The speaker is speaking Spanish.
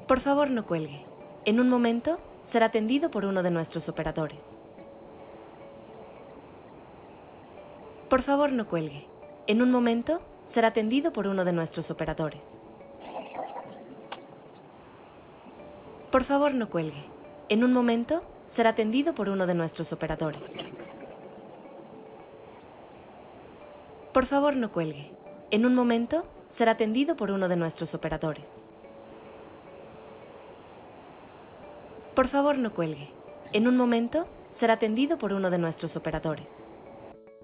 Por favor, no cuelgue. En un momento será atendido por uno de nuestros operadores. Por favor, no cuelgue. En un momento será atendido por uno de nuestros operadores. Por favor, no cuelgue. En un momento será atendido por uno de nuestros operadores. Por favor, no cuelgue. En un momento será atendido por uno de nuestros operadores. Por favor, no cuelgue. En un momento será atendido por uno de nuestros operadores.